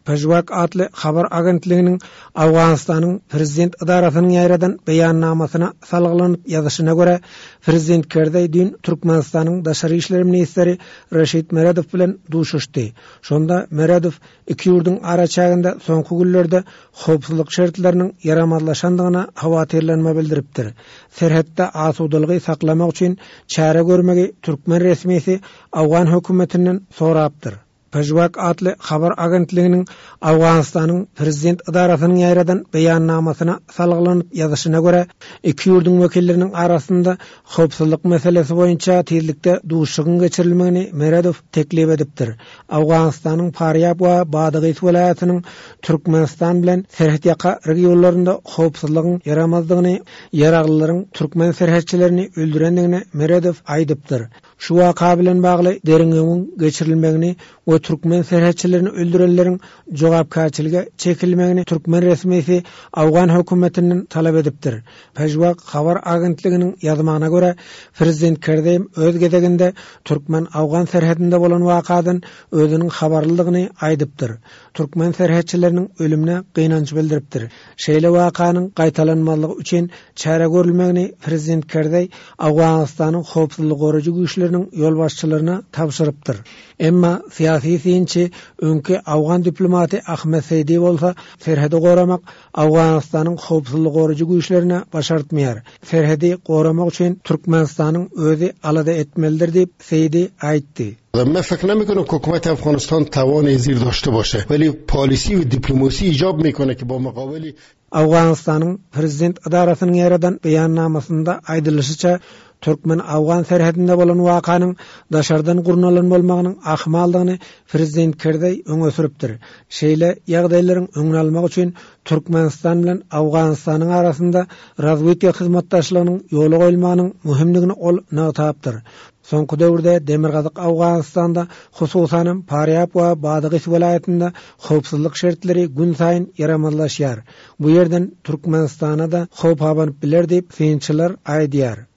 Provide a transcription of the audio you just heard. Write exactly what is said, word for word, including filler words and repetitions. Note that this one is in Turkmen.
Pejwak adlı haber agentliginin Awganistan'ın prezident idarasynyň ýaýradan beýannamasına salgylanyp ýazyşyna görä, prezident Kerdey dün Türkmenistanyň daşary işleri ministeri Reşit Meredov bilen duşuşdy. Şonda Meredov iki ýurdun araçagynda soňky günlerde howpsuzlyk şertleriniň yaramazlaşandygyna hawatirlenme bildiripdir. Serhetde asudalygy saklamak üçin çäre görmegi Türkmen resmisi Awgan hökümetinden sorapdyr. Pejwak adlı haber agentliginin Awganistanyň prezident idarasynyň ýaýradan beýannamasyna salgylanyp ýazyşyna görä, iki ýurdun wekilleriniň arasynda howpsuzlyk meselesi boýunça tezlikde duşugyň geçirilmegini Meredov teklip edipdir. Awganistanyň Faryab we Badygy welaýatynyň Türkmenistan bilen serhet ýaka regionlarynda howpsuzlygyň yaramazdygyny, ýaraglylaryň türkmen serhetçilerini öldürendigini Meredov aýdypdyr. Şu waka bilen bagly deriňeň geçirilmegini we türkmen serhetçilerini öldürenleriň jogapkarçylyga çekilmegini Türkmen resmisi Awgan hökümetinden talap edipdir. Pejwak haber agentliginiň ýazmagyna görä, prezident Kerdey öz gezeginde Türkmen Awgan serhetinde bolan wakadan özüniň habarlylygyny aýdypdyr. Türkmen serhetçileriniň ölümine gynanç bildiripdir. Şeýle wakanyň gaýtalanmalygy üçin çäre görülmegini prezident Kerdey Awganistanyň howpsuzlyk goragy güýçleriniň ýolbaşçylaryna tapşyrypdyr. Emma siyasi synçy öňki Awgan diplomaty Ahmet Seydi bolsa serhedi goramak Awganistanyň howpsuzlyk goragy güýçlerine başartmaýar. Serhedi goramak üçin Türkmenistanyň özi alada etmelidir diýip Seydi aýtdy. من فکر نمیکنم که حکومت افغانستان توان زیر داشته باشه، ولی پالیسی و دیپلماسی ایجاب میکنه که با مقابل Awganistanyň prezident idarasynyň ýaýradan beýannamasynda aýdylyşyça Türkmen Awgan serhetinde bolan wakanyň daşardan gurnalan bolmagynyň ahmaldygyny prezident Kerdey öňe sürüpdir. Şeýle ýagdaýlaryň öňüne almak üçin Türkmenistan bilen Awganistanyň arasynda razwedka hyzmatdaşlygynyň ýoly goýulmagynyň mühimligini ol nätapdyr. Soňky döwürde Demirgazyk Awganistanda, hususan Faryab we Badygy welaýatynda howpsuzlyk şertleri gün saýyn yaramazlaşýar. Bu ýerden Türkmenistana da howp abanyp biler diýip synçylar aýdýar.